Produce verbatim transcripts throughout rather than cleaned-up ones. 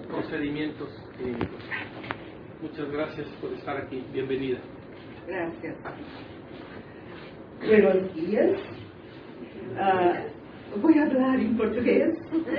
procedimientos clínicos. Muchas gracias por estar aquí. Bienvenida. Gracias. Buenos días. Uh, voy a hablar em português.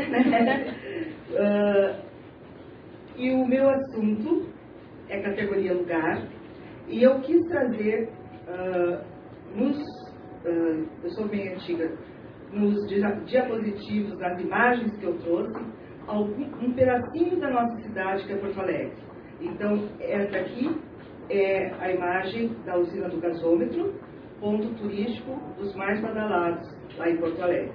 uh, e o meu assunto é categoria lugar. E eu quis trazer, uh, nos, uh, eu sou bem antiga, nos diapositivos, das imagens que eu trouxe, algum, um pedacinho da nossa cidade, que é Porto Alegre. Então, essa aqui é a imagem da usina do gasômetro, ponto turístico dos mais badalados lá em Porto Alegre.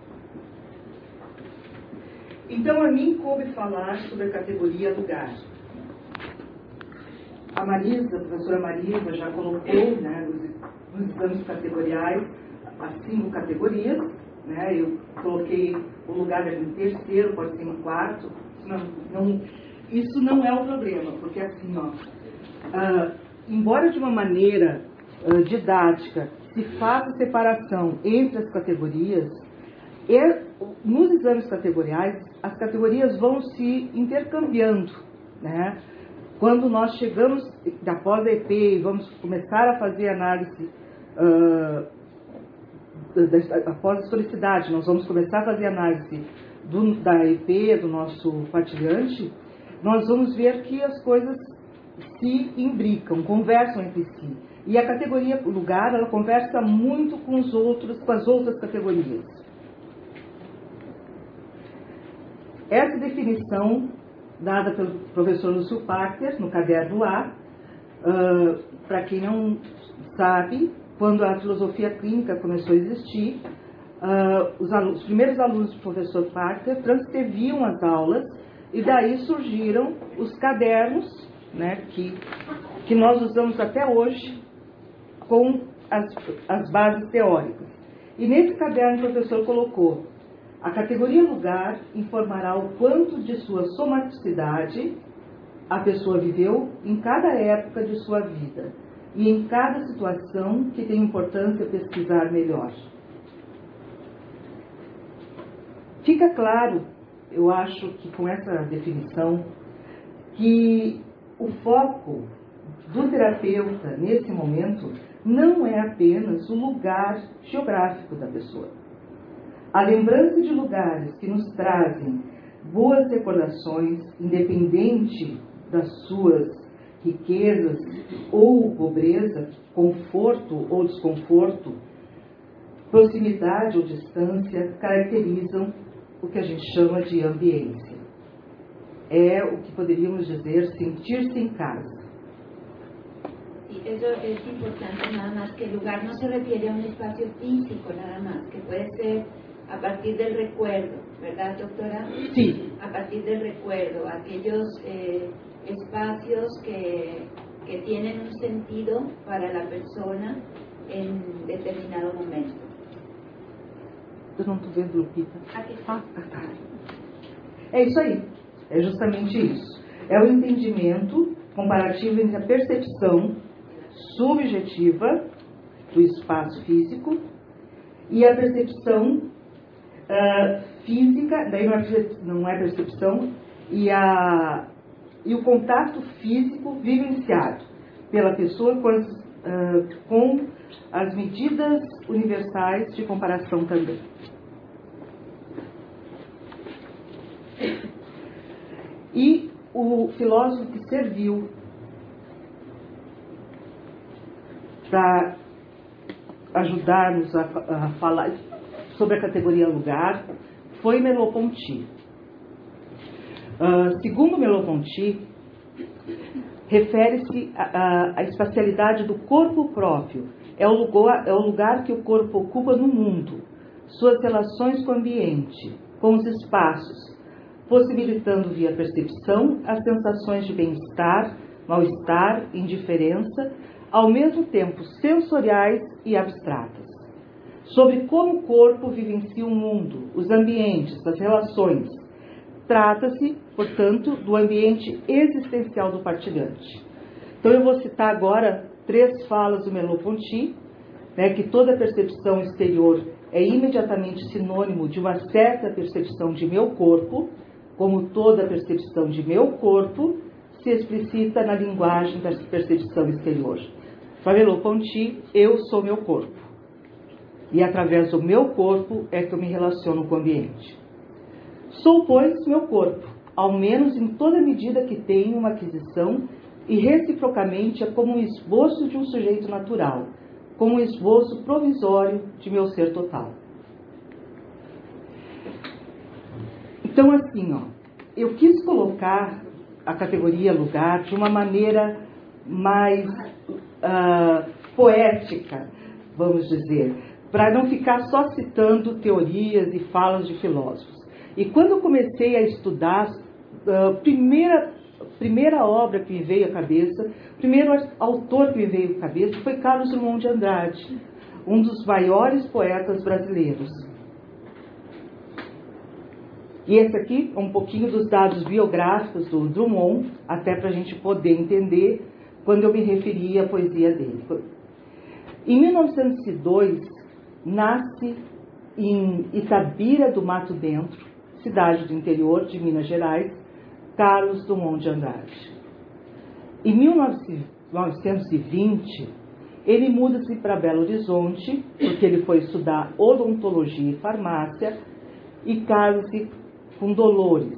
Então, a mim coube falar sobre a categoria lugar. A Marisa, a professora Marisa, já colocou, né, nos, nos exames categoriais as cinco categorias, né? Eu coloquei o lugar em terceiro, pode ser em quarto. Não, não, isso não é o problema, porque assim, ó, uh, embora de uma maneira uh, didática se faça separação entre as categorias, e, nos exames categoriais, as categorias vão se intercambiando, né? Quando nós chegamos, após a E P, e vamos começar a fazer análise, uh, após a historicidade, nós vamos começar a fazer análise do, da E P, do nosso partilhante, nós vamos ver que as coisas se imbricam, conversam entre si. E a categoria lugar, ela conversa muito com, os outros, com as outras categorias. Essa definição, dada pelo professor Lúcio Pachter, no caderno A, uh, para quem não sabe, quando a filosofia clínica começou a existir, uh, os, alunos, os primeiros alunos do professor Pachter transcreviam as aulas, e daí surgiram os cadernos, né, que, que nós usamos até hoje com as, as bases teóricas. E nesse caderno o professor colocou: a categoria lugar informará o quanto de sua somaticidade a pessoa viveu em cada época de sua vida e em cada situação que tem importância pesquisar melhor. Fica claro, eu acho que com essa definição, que o foco do terapeuta nesse momento não é apenas o lugar geográfico da pessoa. A lembrança de lugares que nos trazem boas recordações, independente das suas riquezas ou pobreza, conforto ou desconforto, proximidade ou distância, caracterizam o que a gente chama de ambiência. É o que poderíamos dizer sentir-se em casa. Eso es importante, nada más que el lugar no se refiere a un espacio físico, nada más, que puede ser a partir del recuerdo, ¿verdad, doctora? Sí. A partir del recuerdo, aquellos eh, espacios que, que tienen un sentido para la persona en determinado momento. Eu não estou vendo, Lupita. Aqui está. Ah, tá. É isso aí. É justamente isso. É o entendimento comparativo entre a percepção subjetiva do espaço físico e a percepção uh, física, daí não é, não é percepção, e, a, e o contato físico vivenciado pela pessoa com as, uh, com as medidas universais de comparação também. E o filósofo que serviu para ajudar-nos a, a falar sobre a categoria lugar foi Merleau-Ponty. Uh, segundo Merleau-Ponty, refere-se à espacialidade do corpo próprio. É o, lugar, é o lugar que o corpo ocupa no mundo, suas relações com o ambiente, com os espaços, possibilitando via percepção as sensações de bem-estar, mal-estar, indiferença, ao mesmo tempo sensoriais e abstratas. Sobre como o corpo vivencia o mundo, os ambientes, as relações. Trata-se, portanto, do ambiente existencial do partilhante. Então eu vou citar agora três falas do Merleau-Ponty, né, que toda percepção exterior é imediatamente sinônimo de uma certa percepção de meu corpo, como toda percepção de meu corpo se explicita na linguagem da percepção exterior. Para Merleau-Ponty, eu sou meu corpo. E através do meu corpo é que eu me relaciono com o ambiente. Sou, pois, meu corpo, ao menos em toda medida que tenho uma aquisição e reciprocamente é como um esboço de um sujeito natural, como um esboço provisório de meu ser total. Então, assim, ó, eu quis colocar a categoria lugar de uma maneira mais uh, poética, vamos dizer, para não ficar só citando teorias e falas de filósofos. E quando eu comecei a estudar, a primeira, primeira obra que me veio à cabeça, o primeiro autor que me veio à cabeça foi Carlos Drummond de Andrade, um dos maiores poetas brasileiros. E esse aqui é um pouquinho dos dados biográficos do Drummond, até para a gente poder entender quando eu me referi à poesia dele. Em mil novecentos e dois, nasce em Itabira do Mato Dentro, cidade do interior de Minas Gerais, Carlos Drummond de Andrade. Em mil novecentos e vinte, ele muda-se para Belo Horizonte, porque ele foi estudar odontologia e farmácia, e casa-se com Dolores.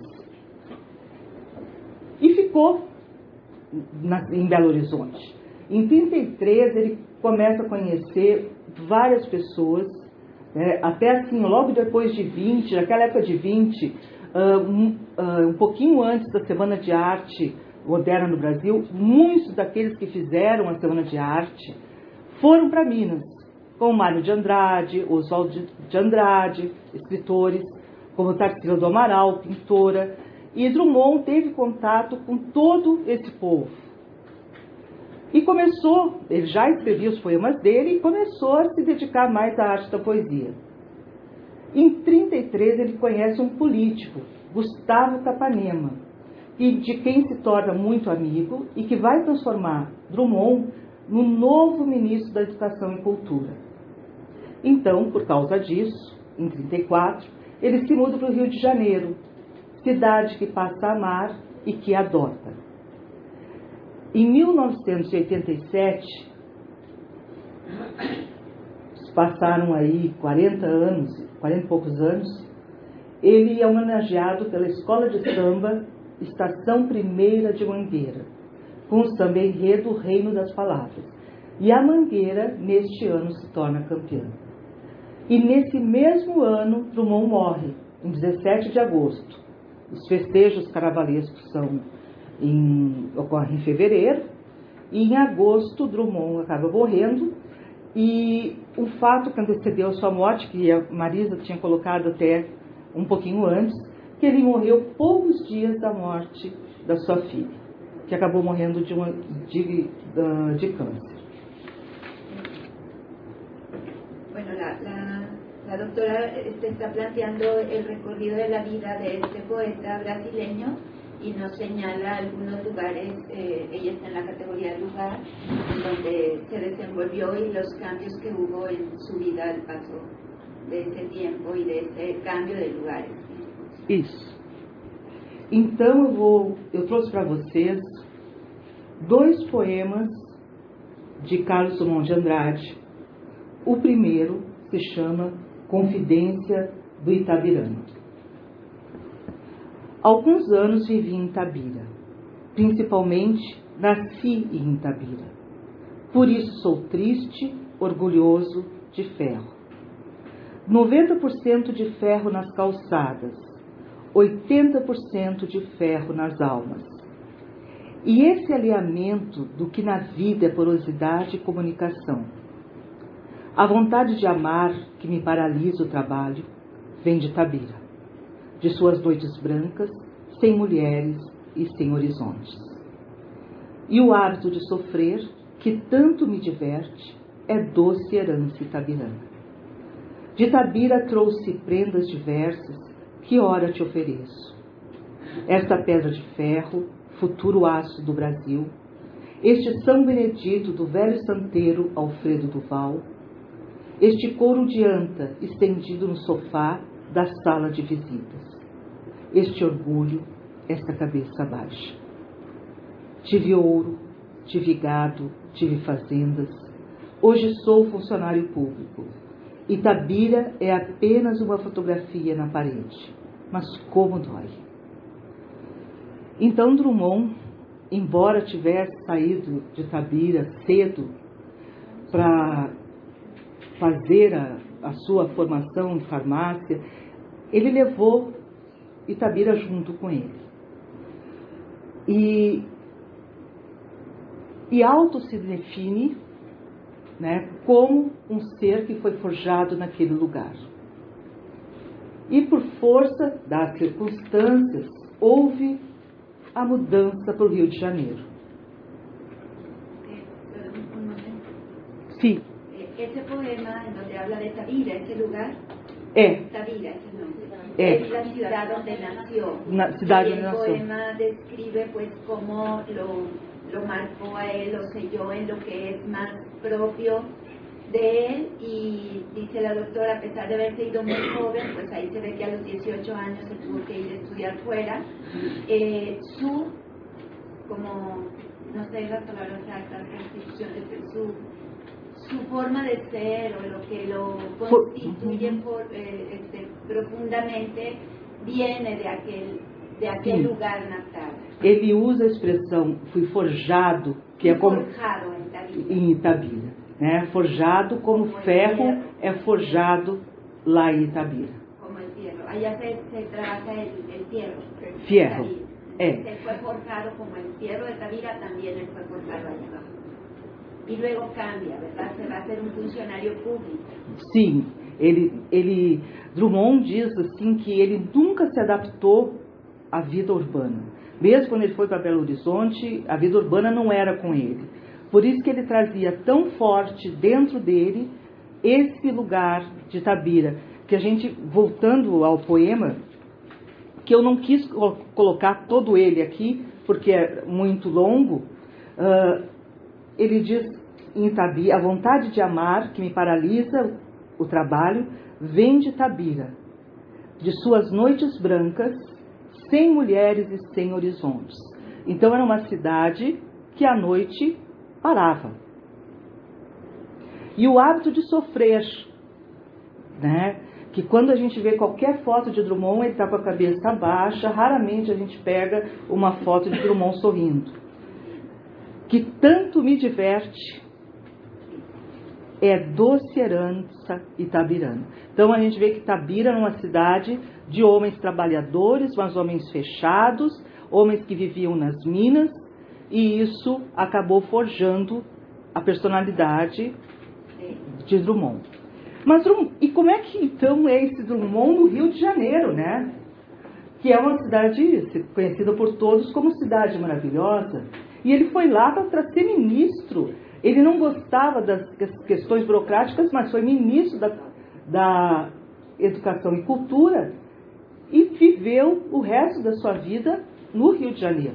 E ficou na, em Belo Horizonte. Em trinta e três, ele começa a conhecer várias pessoas, né, até assim, logo depois de vinte, naquela época de vinte, uh, um, uh, um pouquinho antes da Semana de Arte Moderna no Brasil, muitos daqueles que fizeram a Semana de Arte foram para Minas, como Mário de Andrade, Oswaldo de Andrade, escritores, como Tarsila do Amaral, pintora, e Drummond teve contato com todo esse povo. E começou, ele já escrevia os poemas dele, e começou a se dedicar mais à arte da poesia. Em trinta e três, ele conhece um político, Gustavo Capanema, e de quem se torna muito amigo e que vai transformar Drummond no novo ministro da Educação e Cultura. Então, por causa disso, em trinta e quatro, ele se muda para o Rio de Janeiro, cidade que passa a amar e que adota. Em mil novecentos e oitenta e sete, passaram aí quarenta anos, quarenta e poucos anos, ele é homenageado pela Escola de Samba Estação Primeira de Mangueira, com o samba enredo Reino das Palavras. E a Mangueira, neste ano, se torna campeã. E nesse mesmo ano, Drummond morre, em dezessete de agosto. Os festejos carnavalescos são em, ocorrem em fevereiro, e em agosto Drummond acaba morrendo, e o fato que antecedeu a sua morte, que a Marisa tinha colocado até um pouquinho antes, que ele morreu poucos dias da morte da sua filha, que acabou morrendo de, uma, de, de câncer. Bueno, la, la, la doctora este, está planteando el recorrido de la vida de este poeta brasileño y nos señala algunos lugares, eh, ella está en la categoría lugar, donde se desenvolvió y los cambios que hubo en su vida al paso de ese tiempo y de ese cambio de lugares. Isso. Então eu vou, eu trouxe para vocês dois poemas de Carlos Drummond de Andrade. O primeiro se chama Confidência do Itabirano. Há alguns anos vivi em Itabira, principalmente nasci em Itabira. Por isso sou triste, orgulhoso de ferro. noventa por cento de ferro nas calçadas, oitenta por cento de ferro nas almas. E esse alinhamento do que na vida é porosidade e comunicação. A vontade de amar que me paralisa o trabalho vem de Itabira, de suas noites brancas, sem mulheres e sem horizontes. E o hábito de sofrer, que tanto me diverte, é doce herança itabirana. De Itabira trouxe prendas diversas, que ora te ofereço. Esta pedra de ferro, futuro aço do Brasil, este São Benedito do velho santeiro Alfredo Duval, este couro de anta estendido no sofá da sala de visitas. este orgulho, esta cabeça baixa. Tive ouro, tive gado, tive fazendas. Hoje sou funcionário público. Itabira é apenas uma fotografia na parede. Mas como dói. Então Drummond, embora tivesse saído de Itabira cedo para fazer a, a sua formação em farmácia, ele levou Itabira junto com ele. E, e auto se define, né, como um ser que foi forjado naquele lugar. E por força das circunstâncias, houve a mudança para o Rio de Janeiro. Sim. Esse poema em onde habla de Itabira, esse lugar? É. Itabira, esse nome. É. Es la ciudad donde nació. Na cidade y onde el nasceu. poema describe pues cómo lo, lo marcó a él, lo selló en lo que es más propio de él, y dice la doctora, a pesar de haberse ido muy joven, pues ahí se ve que a los dieciocho años se tuvo que ir a estudiar fuera, eh, su, como, no sé la palabra exacta, constituciones, su, su forma de ser o lo que lo constituye por, eh, este, profundamente viene de aquel, de aquel Sim. lugar natal. Ele usa a expressão fui forjado, que é como Forjado em Itabira. em Itabira, né? Forjado como Como ferro el é forjado lá em Itabira. Como el fierro. Allá se, se trabaja el, el fierro. Fierro. Itabira. É. Él fue forjado como el fierro de Itabira, también él fue forjado allá abajo. Y luego cambia, ¿verdad? Se va a ser un funcionario público. Sim, ele, ele, Drummond diz assim que ele nunca se adaptou à vida urbana. Mesmo quando ele foi para Belo Horizonte, a vida urbana não era com ele. Por isso que ele trazia tão forte dentro dele esse lugar de Itabira, que a gente, voltando ao poema, que eu não quis colocar todo ele aqui, porque é muito longo, uh, ele diz em Itabira, a vontade de amar que me paralisa o trabalho vem de Itabira, de suas noites brancas, sem mulheres e sem horizontes. Então era uma cidade que à noite parava. E o hábito de sofrer, né? Que quando a gente vê qualquer foto de Drummond, ele está com a cabeça baixa, raramente a gente pega uma foto de Drummond sorrindo. Que tanto me diverte é doce herança itabirana. Então a gente vê que Itabira é uma cidade de homens trabalhadores, mas homens fechados, homens que viviam nas minas, e isso acabou forjando a personalidade de Drummond. Mas e como é que então é esse Drummond no Rio de Janeiro, né? Que é uma cidade conhecida por todos como cidade maravilhosa. E ele foi lá para ser ministro. Ele não gostava das questões burocráticas, mas foi ministro da, da Educação e Cultura e viveu o resto da sua vida no Rio de Janeiro.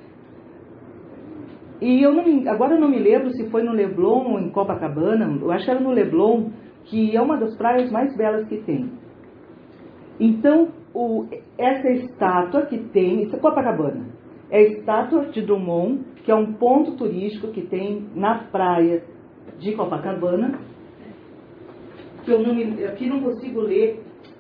E eu não me, agora eu não me lembro se foi no Leblon ou em Copacabana, eu acho que era no Leblon, que é uma das praias mais belas que tem. Então, o, essa estátua que tem, isso é Copacabana, é a estátua de Drummond, que é um ponto turístico que tem na praia de Copacabana, que eu não me, aqui não consigo ler.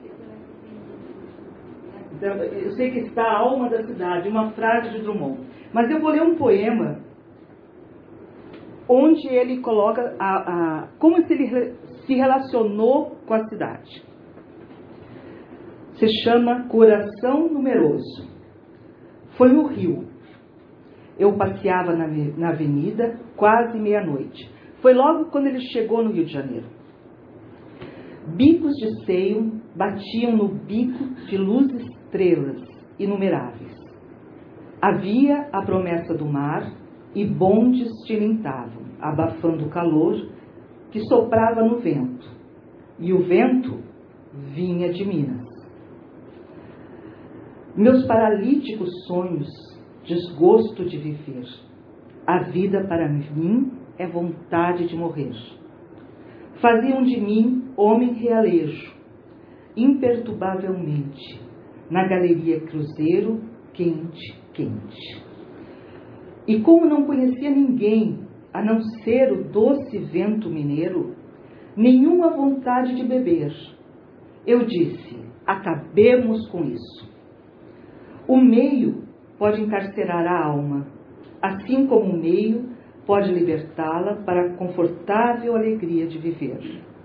Eu sei que está a alma da cidade, uma frase de Drummond. Mas eu vou ler um poema onde ele coloca a, a, como se ele se relacionou com a cidade. Se chama Coração Numeroso. Foi no Rio. Eu passeava na, na avenida quase meia-noite. Foi logo quando ele chegou no Rio de Janeiro. Bicos de seio batiam no bico de luzes estrelas inumeráveis. Havia a promessa do mar e bondes tilintavam, abafando o calor que soprava no vento. E o vento vinha de Minas. Meus paralíticos sonhos, desgosto de viver. A vida para mim é vontade de morrer. Faziam de mim homem realejo, imperturbavelmente, na Galeria Cruzeiro, quente, quente. E como não conhecia ninguém, a não ser o doce vento mineiro, nenhuma vontade de beber, eu disse, acabemos com isso. O meio pode encarcerar a alma, assim como o meio pode libertá-la para a confortável alegria de viver.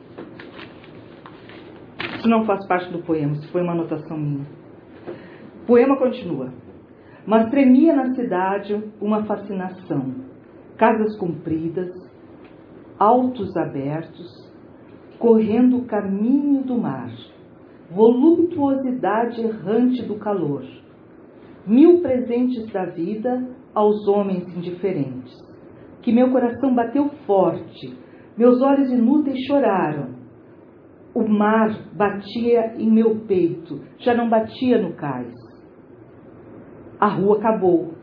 Isso não faz parte do poema, isso foi uma anotação minha. O poema continua. Mas tremia na cidade uma fascinação. Casas compridas, altos abertos, correndo o caminho do mar. Voluptuosidade errante do calor. Mil presentes da vida aos homens indiferentes. Que meu coração bateu forte, meus olhos inúteis choraram. O mar batia em meu peito, já não batia no cais. A rua acabou.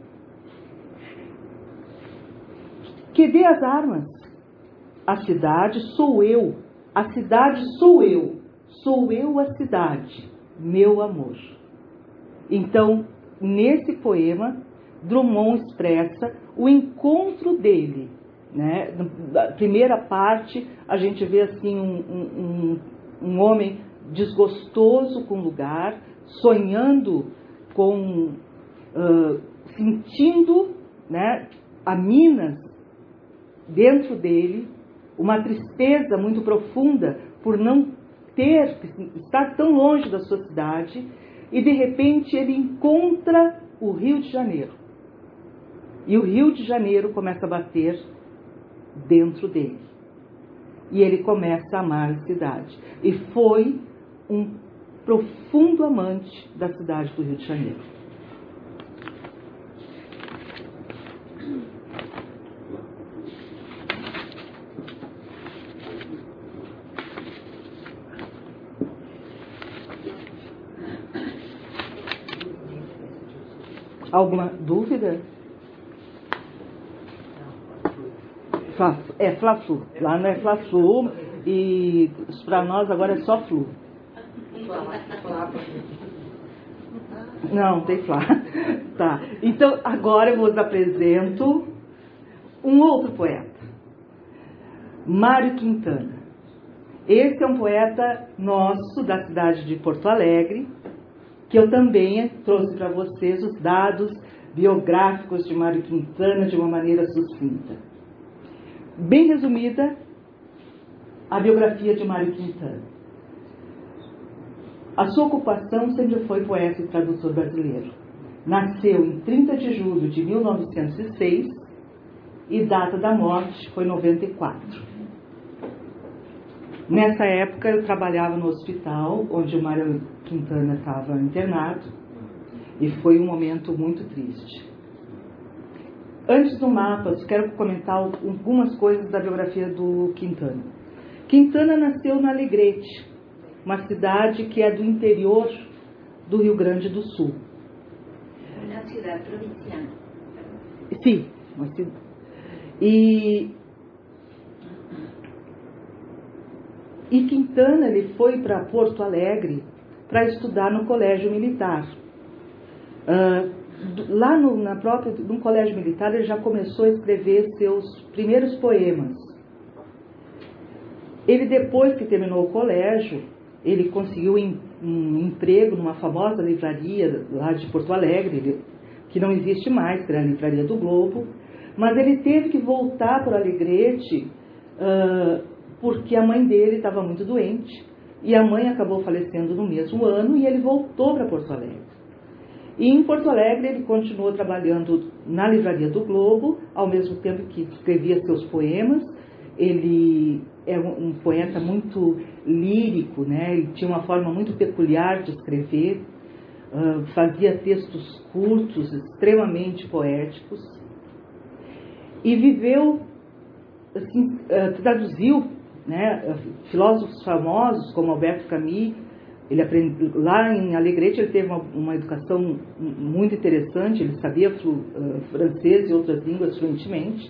Que dê as armas. A cidade sou eu, a cidade sou eu, sou eu a cidade, meu amor. Então, nesse poema, Drummond expressa o encontro dele, né? Na primeira parte, a gente vê assim um, um, um homem desgostoso com o lugar, sonhando com, uh, sentindo, né, a Minas dentro dele, uma tristeza muito profunda por não ter, estar tão longe da sua cidade, e de repente ele encontra o Rio de Janeiro. E o Rio de Janeiro começa a bater dentro dele. E ele começa a amar a cidade. E foi um profundo amante da cidade do Rio de Janeiro. Alguma dúvida? É Fla-Flu. Lá não é Fla-Flu e para nós agora é só Flu. Não, tem Fla. Tá. Então agora eu vos apresento um outro poeta, Mário Quintana. Esse é um poeta nosso da cidade de Porto Alegre, que eu também trouxe para vocês os dados biográficos de Mário Quintana de uma maneira sucinta. Bem resumida, a biografia de Mário Quintana. A sua ocupação sempre foi poeta e tradutor brasileiro. Nasceu em trinta de julho de mil novecentos e seis e data da morte foi noventa e quatro. Nessa época eu trabalhava no hospital onde o Mário Quintana estava internado e foi um momento muito triste. Antes do mapa, eu quero comentar algumas coisas da biografia do Quintana. Quintana nasceu na Alegrete, uma cidade que é do interior do Rio Grande do Sul. Uma cidade provinciana. Sim, uma cidade. E, e Quintana ele foi para Porto Alegre para estudar no colégio militar. Uh, Lá no, na própria, no colégio militar ele já começou a escrever seus primeiros poemas. Ele, depois que terminou o colégio, ele conseguiu um emprego numa famosa livraria lá de Porto Alegre, que não existe mais, que era a Livraria do Globo, mas ele teve que voltar para o Alegrete uh, porque a mãe dele estava muito doente e a mãe acabou falecendo no mesmo ano e ele voltou para Porto Alegre. E em Porto Alegre ele continuou trabalhando na Livraria do Globo, ao mesmo tempo que escrevia seus poemas. Ele é um, um poeta muito lírico, né? Ele tinha uma forma muito peculiar de escrever, uh, fazia textos curtos, extremamente poéticos. E viveu, assim, uh, traduziu, né, filósofos famosos como Alberto Camus. Ele aprende, lá em Alegrete ele teve uma, uma educação muito interessante, ele sabia flu, uh, francês e outras línguas fluentemente.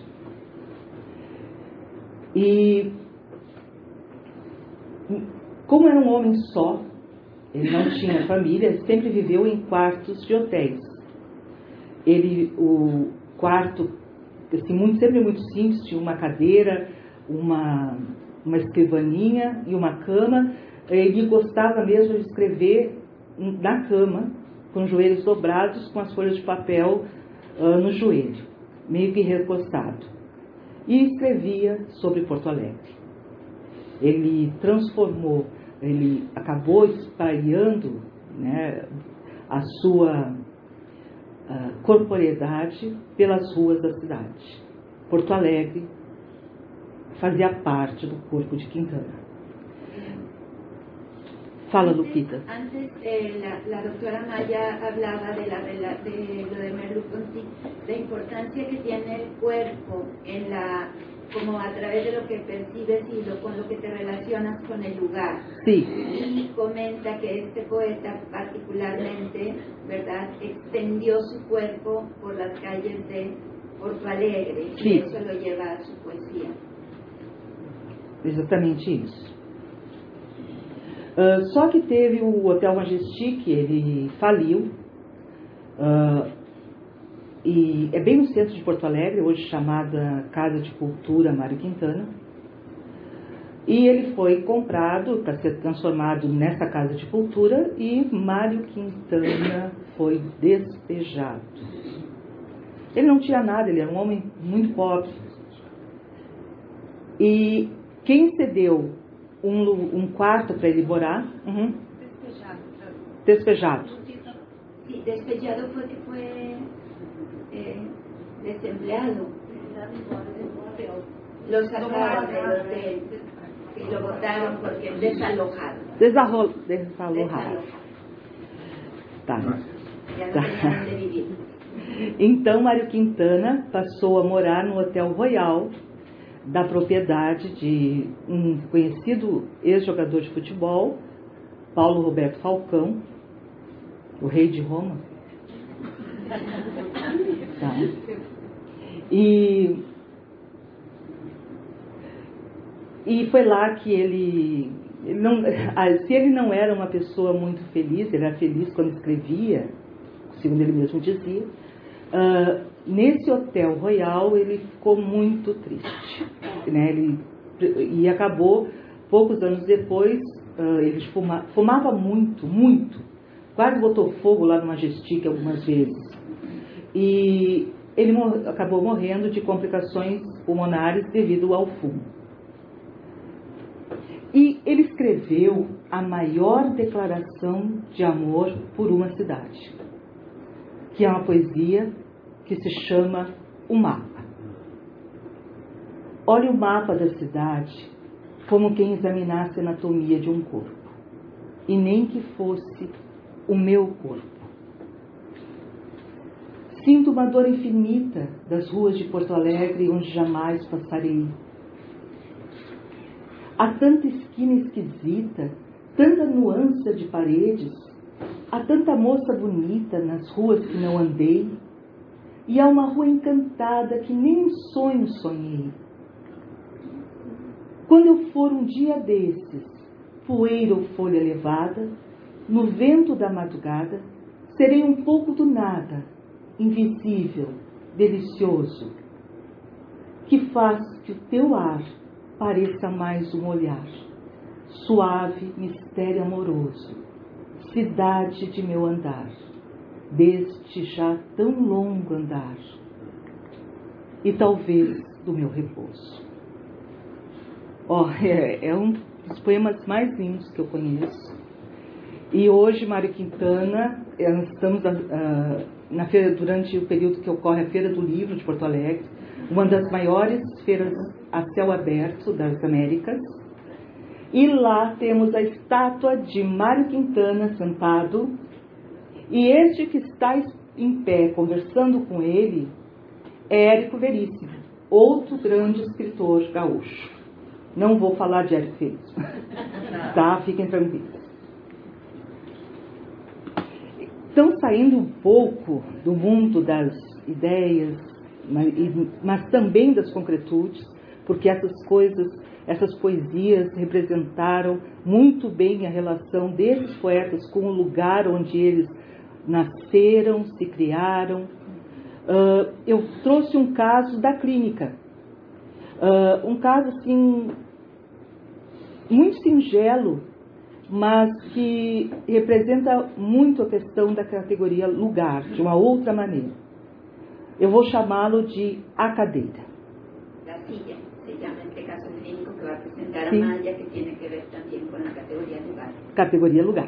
E como era um homem só, Ele não tinha família, sempre viveu em quartos de hotéis. Ele, o quarto, assim, muito, sempre muito simples, tinha uma cadeira, uma, uma escrivaninha e uma cama. Ele gostava mesmo de escrever na cama, com os joelhos dobrados, com as folhas de papel uh, no joelho, meio que recostado. E escrevia sobre Porto Alegre. Ele transformou, ele acabou espalhando, né, a sua uh, corporeidade pelas ruas da cidade. Porto Alegre fazia parte do corpo de Quintana. Fala, Lupita. Antes, eh, la, la doctora Maya hablaba de, la, de lo de Merleau-Ponty, la importancia que tiene el cuerpo en la, como a través de lo que percibes y lo, con lo que te relacionas con el lugar. Sí. Y comenta que este poeta particularmente, ¿verdad?, extendió su cuerpo por las calles de Porto Alegre, sí, y eso lo lleva a su poesía. Exatamente isso. Uh, só que teve o Hotel Majestic, ele faliu, uh, e é bem no centro de Porto Alegre, hoje chamada Casa de Cultura Mário Quintana, e ele foi comprado para ser transformado nessa Casa de Cultura, e Mário Quintana foi despejado. Ele não tinha nada, ele era um homem muito pobre, e quem cedeu Um, um quarto para ele morar. Uhum. Despejado. Despejado. Sí, despejado fue que fue eh, desempleado. Lo sacaron del hotel y lo botaron porque desalojado. Desarro, desalojado. Tá. Ya no tenían de vivir. Então, Mário Quintana passou a morar no Hotel Royal, da propriedade de um conhecido ex-jogador de futebol, Paulo Roberto Falcão, o rei de Roma. Tá. E, e foi lá que ele, ele não, se ele não era uma pessoa muito feliz, ele era feliz quando escrevia, segundo ele mesmo dizia, uh, nesse Hotel Royal ele ficou muito triste, né? Ele, e acabou, poucos anos depois, uh, ele fuma, fumava muito, muito, quase botou fogo lá no Majestic algumas vezes, e ele mor- acabou morrendo de complicações pulmonares devido ao fumo. E ele escreveu a maior declaração de amor por uma cidade, que é uma poesia que se chama O Mapa. Olhe o mapa da cidade como quem examinasse a anatomia de um corpo, e nem que fosse o meu corpo. Sinto uma dor infinita das ruas de Porto Alegre onde jamais passarei. Há tanta esquina esquisita, tanta nuance de paredes, há tanta moça bonita nas ruas que não andei, e há uma rua encantada que nem um sonho sonhei. Quando eu for um dia desses, poeira ou folha levada, no vento da madrugada, serei um pouco do nada, invisível, delicioso, que faz que o teu ar pareça mais um olhar, suave mistério amoroso, cidade de meu andar, deste já tão longo andar, e talvez do meu repouso. Oh, é, é um dos poemas mais lindos que eu conheço. E hoje, Mário Quintana, nós estamos uh, na feira, durante o período que ocorre a Feira do Livro de Porto Alegre, uma das maiores feiras a céu aberto das Américas, e lá temos a estátua de Mário Quintana sentado, e este que está em pé conversando com ele é Érico Veríssimo, outro grande escritor gaúcho. Não vou falar de Érico Veríssimo, tá? Fiquem tranquilos. Então, saindo um pouco do mundo das ideias, mas também das concretudes, porque essas coisas, essas poesias representaram muito bem a relação desses poetas com o lugar onde eles nasceram, se criaram. Uh, eu trouxe um caso da clínica, uh, um caso assim muito singelo, mas que representa muito a questão da categoria lugar, de uma outra maneira. Eu vou chamá-lo de a cadeira. La silla, se llama este caso clínico que va a presentar a Sí. Maya, que tiene que ver también con la categoría lugar. Categoria lugar.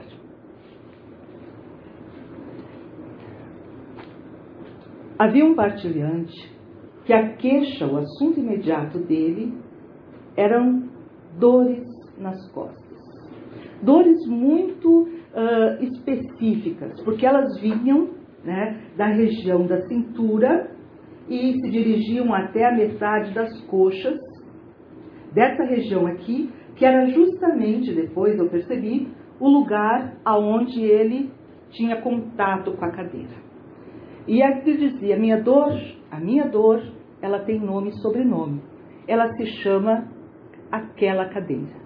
Havia um partilhante que a queixa, o assunto imediato dele, eram dores nas costas. Dores muito uh, específicas, porque elas vinham, né, da região da cintura e se dirigiam até a metade das coxas, dessa região aqui, que era justamente, depois eu percebi, o lugar aonde ele tinha contato com a cadeira. E aqui dizia, minha dor, a minha dor, ela tem nome e sobrenome. Ela se chama aquela cadeira.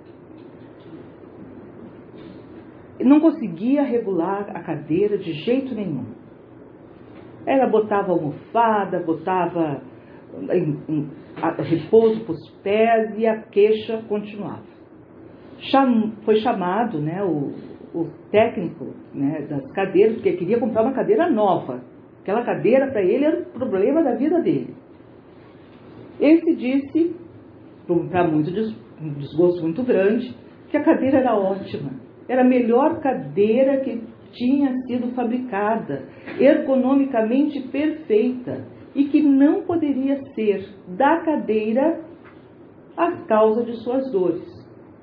Não conseguia regular a cadeira de jeito nenhum. Ela botava almofada, botava em, em, a, repouso para os pés e a queixa continuava. Cham, foi chamado, né, o, o técnico, né, das cadeiras, porque queria comprar uma cadeira nova. Aquela cadeira para ele era o problema da vida dele. Esse disse, para muito um desgosto muito grande, que a cadeira era ótima. Era a melhor cadeira que tinha sido fabricada, ergonomicamente perfeita, e que não poderia ser da cadeira a causa de suas dores.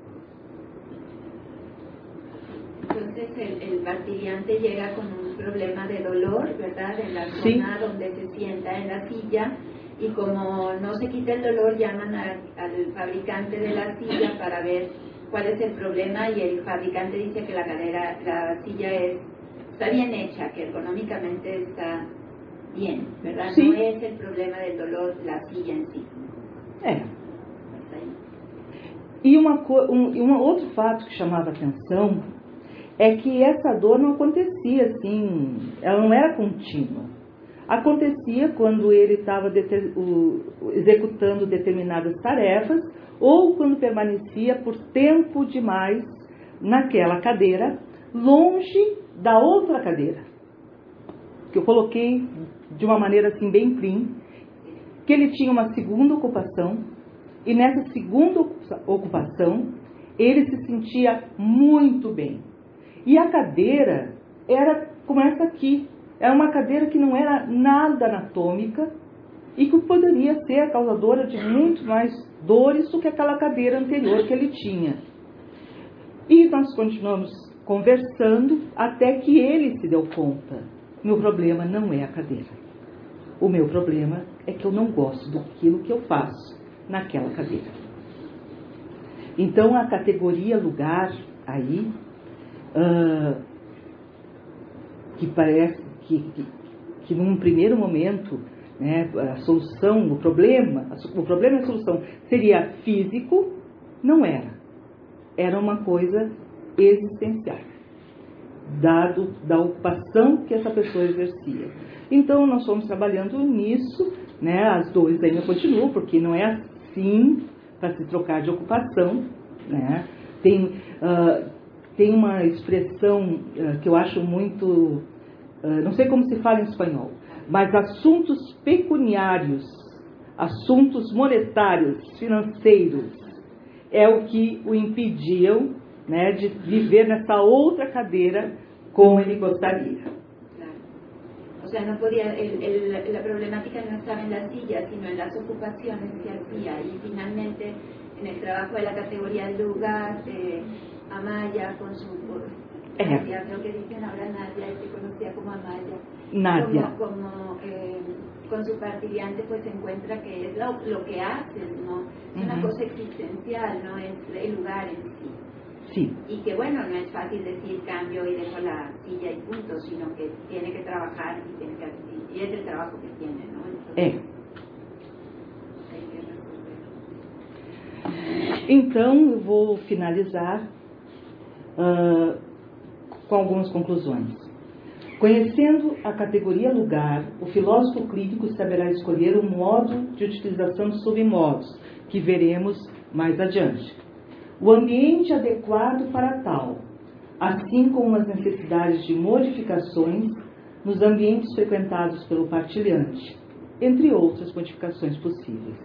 Entonces el, el partilhante llega con un problema de dolor, ¿verdad? En la zona Sí. donde se sienta en la silla, y como no se quita el dolor, llaman a, al fabricante de la silla para ver cuál es el problema, y el fabricante dice que la cadera, la silla es, está bien hecha, que ergonómicamente está bien, ¿verdad? Sí. No es el problema del dolor la silla en sí. É. Hasta ahí. E uma, co- um, e um outro fato que chamava atenção é que essa dor não acontecia assim, ela não era contínua. Acontecia quando ele estava deter, o, executando determinadas tarefas ou quando permanecia por tempo demais naquela cadeira, longe da outra cadeira. Que eu coloquei de uma maneira assim bem clean, que ele tinha uma segunda ocupação, e nessa segunda ocupação ele se sentia muito bem. E a cadeira era como essa aqui, era uma cadeira que não era nada anatômica e que poderia ser a causadora de muito mais dores do que aquela cadeira anterior que ele tinha. E nós continuamos conversando até que ele se deu conta. Meu problema não é a cadeira. O meu problema é que eu não gosto daquilo que eu faço naquela cadeira. Então a categoria lugar aí, uh, que parece que, que, que num primeiro momento, né, a solução, o problema, o problema e a solução seria físico, não era. Era uma coisa existencial, dado da ocupação que essa pessoa exercia. Então nós fomos trabalhando nisso, né, as dores ainda continuam, porque não é assim para se trocar de ocupação, né? Tem, uh, tem uma expressão uh, que eu acho muito, uh, não sei como se fala em espanhol, mas assuntos pecuniários, assuntos monetários, financeiros, é o que o impediam, né, de viver nessa outra cadeira como ele gostaria. Claro. O sea, no podía, el, el, la problemática no estaba en la silla, sino en las ocupaciones que hacía, y finalmente en el trabajo de la categoría del lugar, eh, Amaya con su... Eh. Nadia, creo que dicen ahora Nadia, se conocía como Amaya. Nadia. Como, como eh, con su partilhante, pues se encuentra que es lo, lo que haces, ¿no? Es una Ujú. cosa existencial, no es el lugar en sí. Sí. Y que bueno, no es fácil decir cambio y dejo la silla y punto, sino que tiene que trabajar y, tiene que, y es el trabajo que tiene, ¿no? Entonces, É. hay que resolver. Então, eu vou finalizar uh, com algumas conclusões. Conhecendo a categoria lugar, o filósofo clínico saberá escolher o modo de utilização dos submodos, que veremos mais adiante. O ambiente adequado para tal, assim como as necessidades de modificações nos ambientes frequentados pelo partilhante, entre outras modificações possíveis.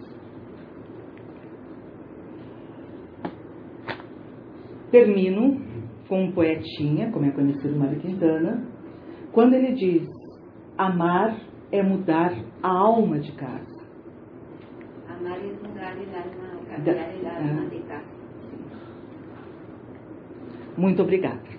Termino com um poetinha, como é conhecido Mário Quintana, quando ele diz: amar é mudar a alma de casa. Amar é mudar el alma, cambiar el alma de casa. Muito obrigada.